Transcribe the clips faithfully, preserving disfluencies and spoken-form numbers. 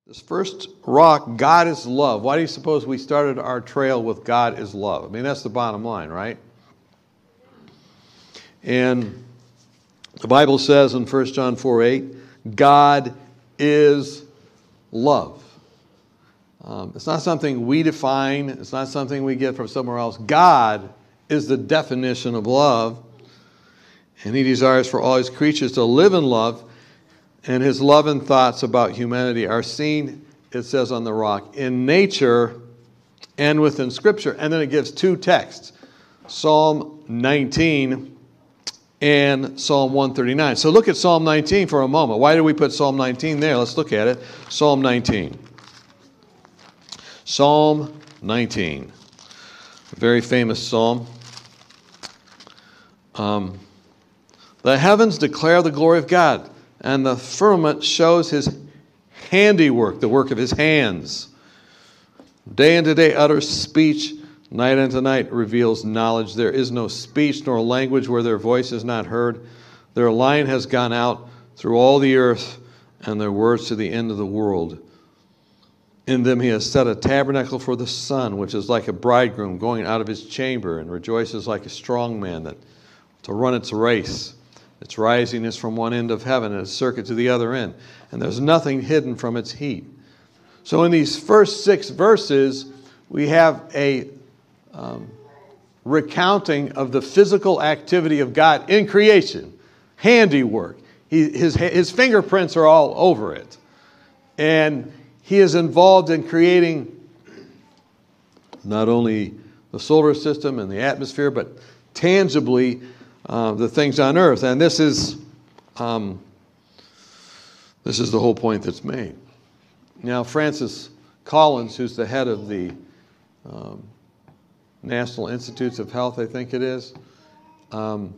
This first rock, God is love. Why do you suppose we started our trail with God is love? I mean, that's the bottom line, right? And the Bible says in First John four eight, God is love. Um, it's not something we define. It's not something we get from somewhere else. God is the definition of love. And He desires for all His creatures to live in love. And His love and thoughts about humanity are seen, it says on the rock, in nature and within Scripture. And then it gives two texts, Psalm nineteen and Psalm one thirty-nine. So look at Psalm nineteen for a moment. Why did we put Psalm nineteen there? Let's look at it. Psalm nineteen. Psalm nineteen. A very famous psalm. Um, the heavens declare the glory of God, and the firmament shows His handiwork, the work of His hands. Day unto day utters speech, night unto night reveals knowledge. There is no speech nor language where their voice is not heard. Their line has gone out through all the earth, and their words to the end of the world. In them He has set a tabernacle for the sun, which is like a bridegroom going out of his chamber, and rejoices like a strong man that to run its race. Its rising is from one end of heaven, and its circuit to the other end. And there's nothing hidden from its heat. So in these first six verses, we have a um, recounting of the physical activity of God in creation. Handiwork. He, his, his fingerprints are all over it. And He is involved in creating not only the solar system and the atmosphere, but tangibly Uh, the things on earth. And this is um, this is the whole point that's made. Now, Francis Collins, who's the head of the um, National Institutes of Health, I think it is, um,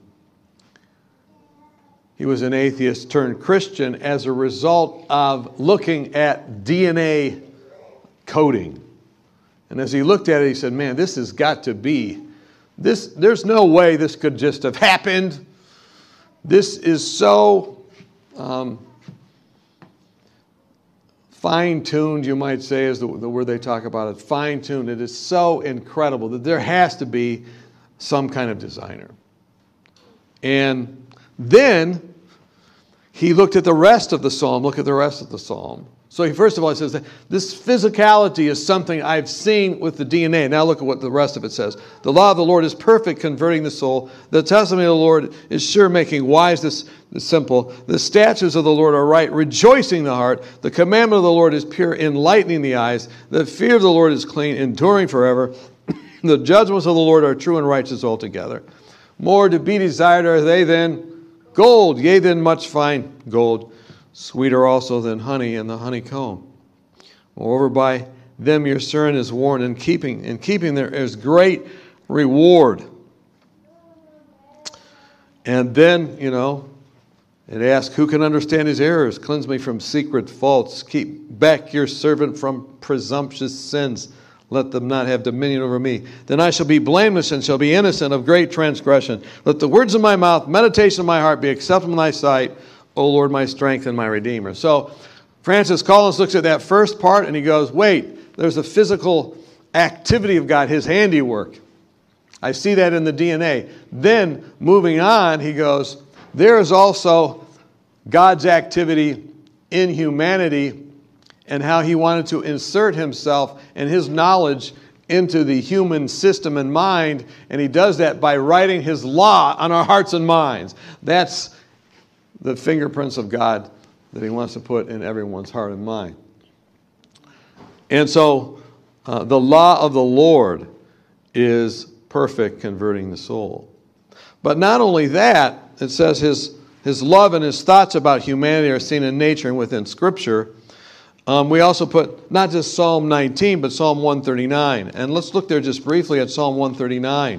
he was an atheist turned Christian as a result of looking at D N A coding. And as he looked at it, he said, man, this has got to be This, there's no way this could just have happened. This is so um, fine-tuned, you might say, is the, the word they talk about it. Fine-tuned. It is so incredible that there has to be some kind of designer. And then he looked at the rest of the psalm. Look at the rest of the psalm. So he, first of all, he says that this physicality is something I've seen with the D N A. Now look at what the rest of it says. The law of the Lord is perfect, converting the soul. The testimony of the Lord is sure, making wise the, the simple. The statutes of the Lord are right, rejoicing the heart. The commandment of the Lord is pure, enlightening the eyes. The fear of the Lord is clean, enduring forever. The judgments of the Lord are true and righteous altogether. More to be desired are they than gold, yea, than much fine gold. Sweeter also than honey and the honeycomb. Moreover, by them your servant is warned, and keeping, in keeping there is great reward. And then, you know, it asks, who can understand his errors? Cleanse me from secret faults. Keep back your servant from presumptuous sins. Let them not have dominion over me. Then I shall be blameless and shall be innocent of great transgression. Let the words of my mouth, meditation of my heart be acceptable in thy sight, O Lord, my strength and my Redeemer. So Francis Collins looks at that first part and he goes, wait, there's a physical activity of God, His handiwork. I see that in the D N A. Then moving on, he goes, there is also God's activity in humanity and how He wanted to insert Himself and His knowledge into the human system and mind. And He does that by writing His law on our hearts and minds. That's the fingerprints of God that He wants to put in everyone's heart and mind. And so uh, the law of the Lord is perfect, converting the soul. But not only that, it says his, his love and His thoughts about humanity are seen in nature and within Scripture. Um, we also put not just Psalm nineteen, but Psalm one thirty-nine. And let's look there just briefly at Psalm one thirty-nine.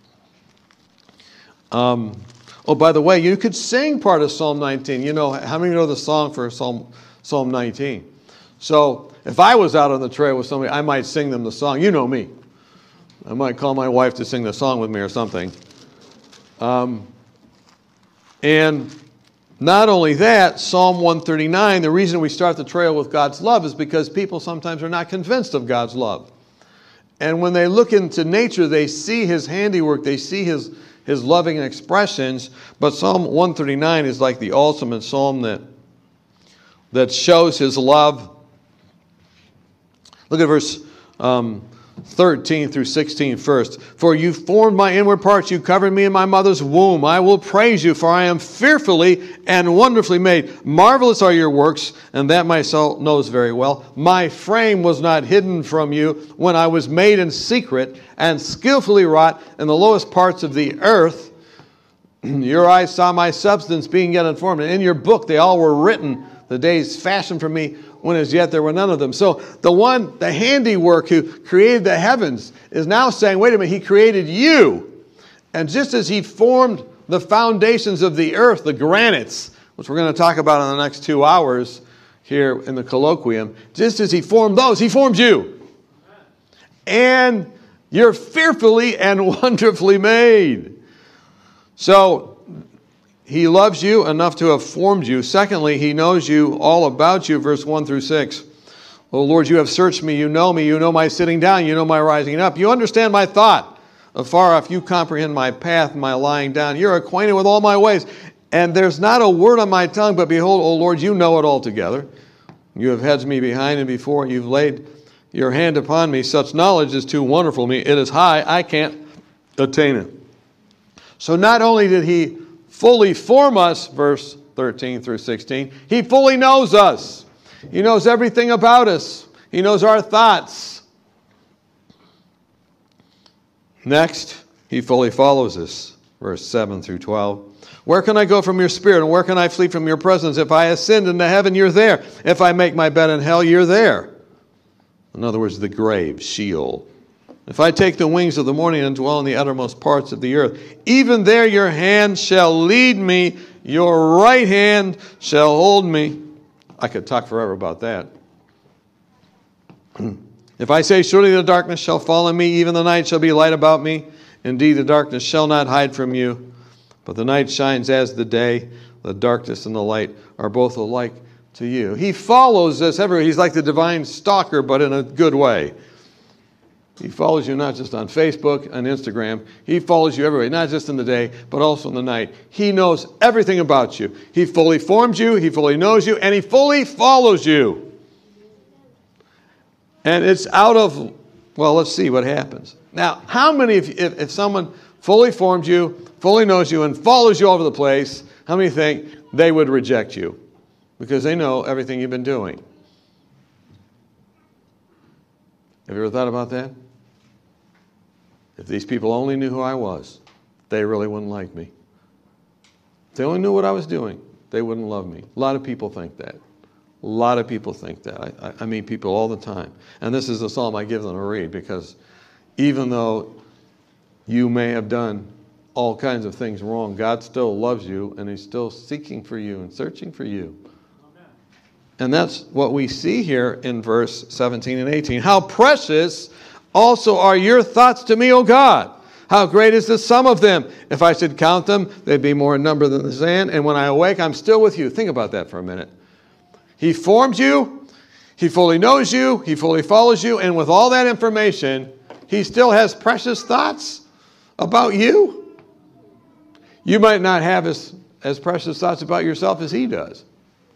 Um... Oh, by the way, you could sing part of Psalm nineteen. You know, how many know the song for Psalm Psalm nineteen? So if I was out on the trail with somebody, I might sing them the song. You know me. I might call my wife to sing the song with me or something. Um, and Not only that, Psalm one thirty-nine, the reason we start the trail with God's love is because people sometimes are not convinced of God's love. And when they look into nature, they see his handiwork, they see his, his loving expressions. But Psalm one thirty-nine is like the ultimate psalm that, that shows his love. Look at verse um, thirteen through sixteen first. For you formed my inward parts, you covered me in my mother's womb. I will praise you, for I am fearfully and wonderfully made. Marvelous are your works, and that my soul knows very well. My frame was not hidden from you when I was made in secret and skillfully wrought in the lowest parts of the earth. Your eyes saw my substance being yet unformed, and in your book they all were written, the days fashioned for me, when as yet there were none of them. So the one, the handiwork who created the heavens is now saying, wait a minute, he created you. And just as he formed the foundations of the earth, the granites, which we're going to talk about in the next two hours here in the colloquium, just as he formed those, he formed you. And you're fearfully and wonderfully made. So he loves you enough to have formed you. Secondly, he knows you all about you, verse one through six. O Lord, you have searched me, you know me, you know my sitting down, you know my rising up. You understand my thought. Afar off, you comprehend my path, my lying down. You're acquainted with all my ways. And there's not a word on my tongue, but behold, O Lord, you know it altogether. You have hedged me behind and before. You've laid your hand upon me. Such knowledge is too wonderful for me. It is high. I can't attain it. So not only did he fully form us, verse thirteen through sixteen, he fully knows us. He knows everything about us. He knows our thoughts. Next, he fully follows us, verse seven through twelve. Where can I go from your spirit, and where can I flee from your presence? If I ascend into heaven, you're there. If I make my bed in hell, you're there. In other words, the grave, Sheol. If I take the wings of the morning and dwell in the uttermost parts of the earth, even there your hand shall lead me, your right hand shall hold me. I could talk forever about that. If I say, surely the darkness shall fall on me, even the night shall be light about me. Indeed, the darkness shall not hide from you. But the night shines as the day. The darkness and the light are both alike to you. He follows us everywhere. He's like the divine stalker, but in a good way. He follows you not just on Facebook and Instagram. He follows you everywhere, not just in the day, but also in the night. He knows everything about you. He fully formed you, he fully knows you, and he fully follows you. And it's out of, well, let's see what happens. Now, how many, if, if, if someone fully formed you, fully knows you, and follows you all over the place, how many think they would reject you? Because they know everything you've been doing. Have you ever thought about that? If these people only knew who I was, they really wouldn't like me. If they only knew what I was doing, they wouldn't love me. A lot of people think that. A lot of people think that. I, I, I meet people all the time. And this is the psalm I give them to read, because even though you may have done all kinds of things wrong, God still loves you, and he's still seeking for you and searching for you. Amen. And that's what we see here in verse seventeen and eighteen. How precious also are your thoughts to me, O God. How great is the sum of them. If I should count them, they'd be more in number than the sand. And when I awake, I'm still with you. Think about that for a minute. He formed you. He fully knows you. He fully follows you. And with all that information, he still has precious thoughts about you. You might not have as, as precious thoughts about yourself as he does.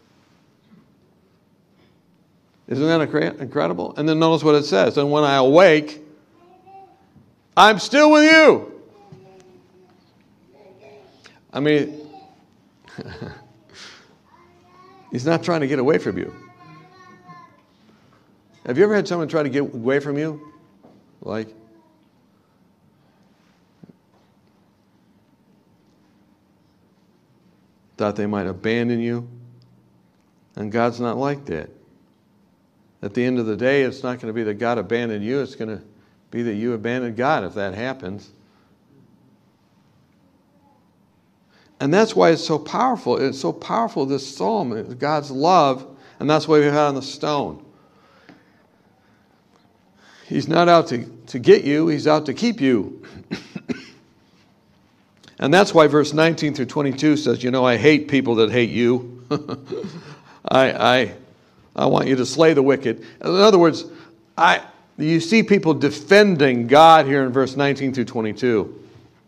Isn't that incredible? And then notice what it says. And when I awake, I'm still with you. I mean, he's not trying to get away from you. Have you ever had someone try to get away from you? Like, thought they might abandon you? And God's not like that. At the end of the day, it's not going to be that God abandoned you. It's going to be that you abandoned God if that happens. And that's why it's so powerful. It's so powerful, this psalm. It's God's love, and that's why we had on the stone. He's not out to, to get you. He's out to keep you. And that's why verse nineteen through twenty-two says, you know, I hate people that hate you. I, I, I want you to slay the wicked. In other words, I, you see people defending God here in verse nineteen through twenty-two.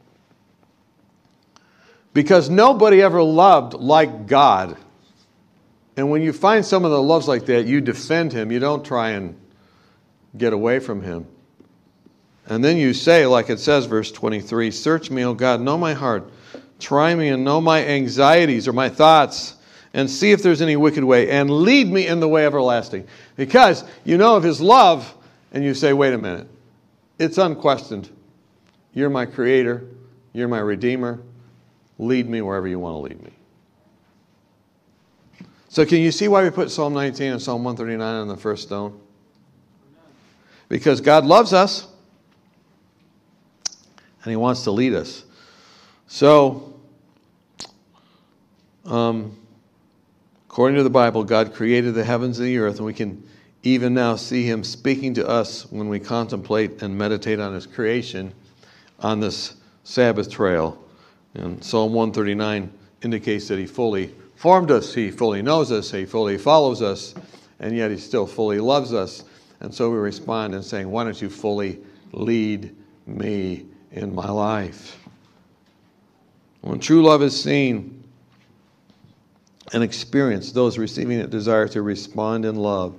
Because nobody ever loved like God. And when you find someone that loves like that, you defend him. You don't try and get away from him. And then you say, like it says, verse twenty-three, search me, O God, know my heart. Try me and know my anxieties or my thoughts, and see if there's any wicked way, and lead me in the way everlasting. Because you know of his love, and you say, wait a minute. It's unquestioned. You're my creator. You're my redeemer. Lead me wherever you want to lead me. So can you see why we put Psalm nineteen and Psalm one thirty-nine on the first stone? Because God loves us. And he wants to lead us. So, um, according to the Bible, God created the heavens and the earth, and we can even now see him speaking to us when we contemplate and meditate on his creation on this Sabbath trail. And Psalm one thirty-nine indicates that he fully formed us, he fully knows us, he fully follows us, and yet he still fully loves us. And so we respond in saying, why don't you fully lead me in my life? When true love is seen and experienced, those receiving it desire to respond in love.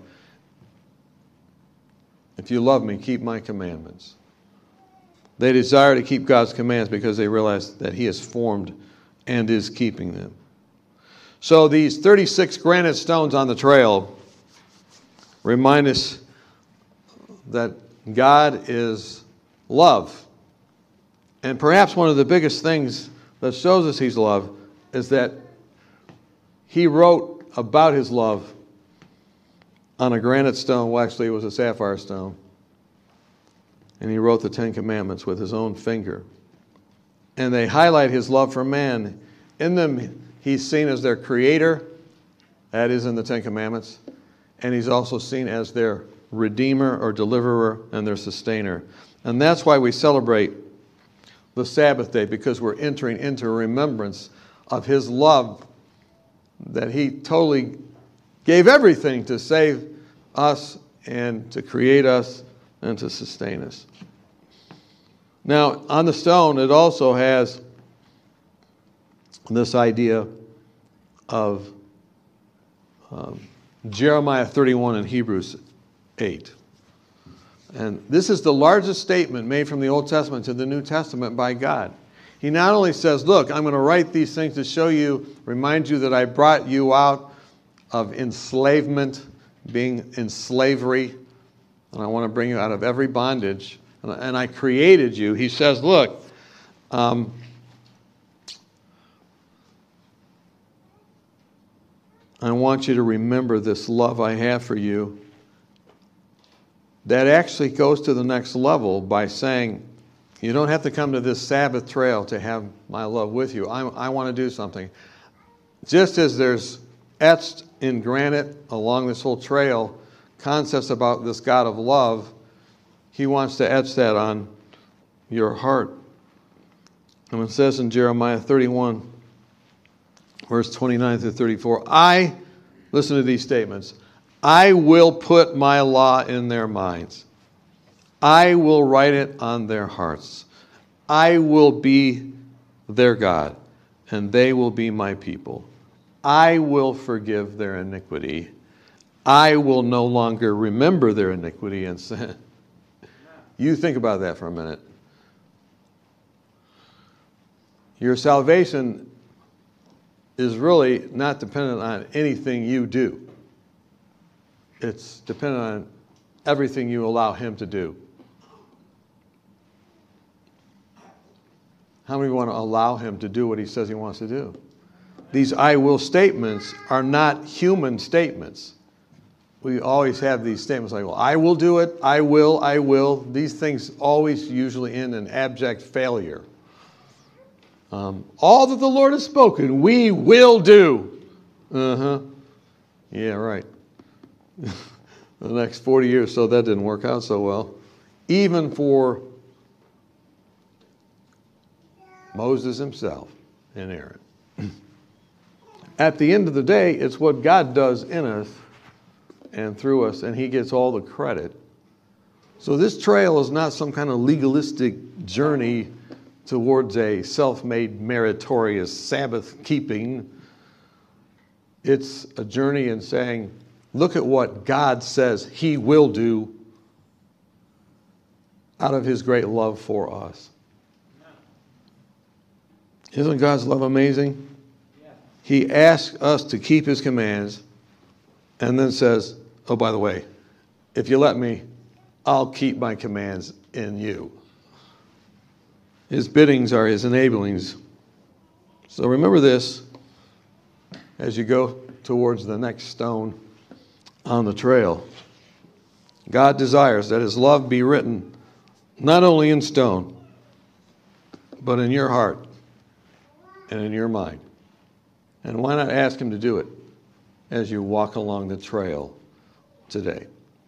If you love me, keep my commandments. They desire to keep God's commands because they realize that he has formed and is keeping them. So these thirty-six granite stones on the trail remind us that God is love. And perhaps one of the biggest things that shows us he's love is that he wrote about his love on a granite stone. Well, actually, it was a sapphire stone. And he wrote the Ten Commandments with his own finger. And they highlight his love for man. In them, he's seen as their creator. That is in the Ten Commandments. And he's also seen as their redeemer or deliverer and their sustainer. And that's why we celebrate the Sabbath day, because we're entering into remembrance of his love, that he totally gave everything to save us and to create us and to sustain us. Now, on the stone, it also has this idea of um, Jeremiah thirty-one and Hebrews eight. And this is the largest statement made from the Old Testament to the New Testament by God. He not only says, look, I'm going to write these things to show you, remind you that I brought you out of enslavement, being in slavery, and I want to bring you out of every bondage, and I created you. He says, look, um, I want you to remember this love I have for you. That actually goes to the next level by saying, you don't have to come to this Sabbath trail to have my love with you. I, I want to do something. Just as there's etched in granite along this whole trail concepts about this God of love, he wants to etch that on your heart. And it says in Jeremiah thirty-one, verse twenty-nine through thirty-four, I, listen to these statements, I will put my law in their minds. I will write it on their hearts. I will be their God, and they will be my people. I will forgive their iniquity. I will no longer remember their iniquity and sin. You think about that for a minute. Your salvation is really not dependent on anything you do. It's dependent on everything you allow him to do. How many want to allow him to do what he says he wants to do? These I will statements are not human statements. We always have these statements like, well, I will do it, I will, I will. These things always usually end in abject failure. Um, all that the Lord has spoken, we will do. Uh-huh. Yeah, right. The next forty years, so that didn't work out so well. Even for Moses himself and Aaron. At the end of the day, it's what God does in us and through us, and he gets all the credit. So this trail is not some kind of legalistic journey towards a self-made meritorious Sabbath keeping. It's a journey in saying, look at what God says he will do out of his great love for us. Isn't God's love amazing? He asks us to keep his commands and then says, oh, by the way, if you let me, I'll keep my commands in you. His biddings are his enablings. So remember this as you go towards the next stone on the trail. God desires that his love be written not only in stone, but in your heart and in your mind. And why not ask him to do it as you walk along the trail today?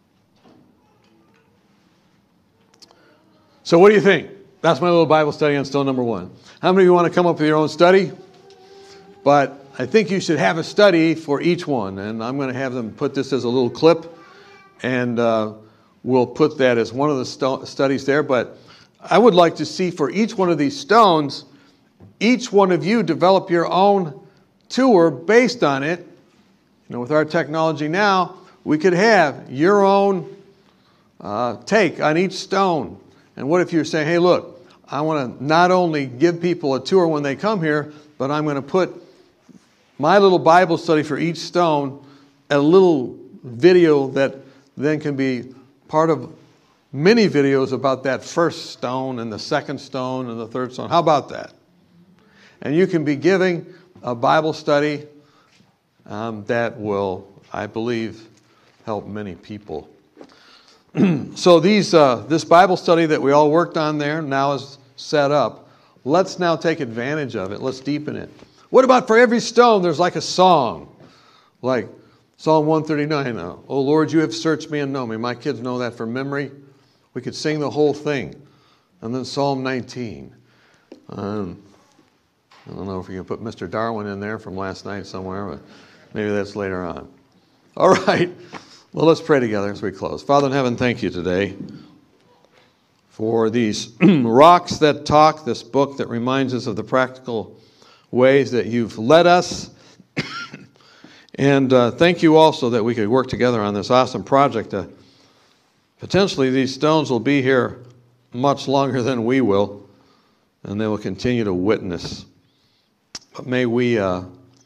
So what do you think? That's my little Bible study on stone number one. How many of you want to come up with your own study? But I think you should have a study for each one. And I'm going to have them put this as a little clip. And uh, we'll put that as one of the sto- studies there. But I would like to see for each one of these stones, each one of you develop your own tour based on it. You know, with our technology now, we could have your own uh, take on each stone. And what if you're saying, hey, look, I want to not only give people a tour when they come here, but I'm going to put my little Bible study for each stone, a little video that then can be part of many videos about that first stone and the second stone and the third stone. How about that? And you can be giving a Bible study um, that will, I believe, help many people. So these, uh, this Bible study that we all worked on there now is set up. Let's now take advantage of it. Let's deepen it. What about for every stone there's like a song? Like Psalm one thirty-nine. Oh Lord, you have searched me and known me. My kids know that from memory. We could sing the whole thing. And then Psalm nineteen. Um, I don't know if you can put Mister Darwin in there from last night somewhere, but maybe that's later on. All right. Well, let's pray together as we close. Father in heaven, thank you today for these rocks that talk, this book that reminds us of the practical ways that you've led us. And uh, thank you also that we could work together on this awesome project. Uh, potentially these stones will be here much longer than we will, and they will continue to witness. But may we uh,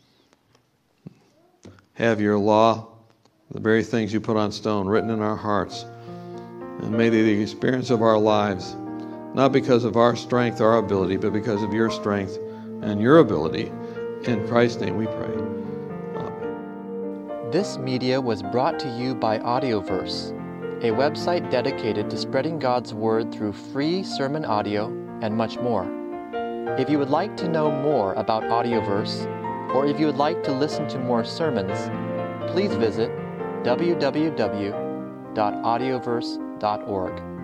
have your law, the very things you put on stone, written in our hearts. And may the experience of our lives, not because of our strength or our ability, but because of your strength and your ability. In Christ's name we pray. Amen. This media was brought to you by Audioverse, a website dedicated to spreading God's Word through free sermon audio and much more. If you would like to know more about Audioverse, or if you would like to listen to more sermons, please visit w w w dot audioverse dot org.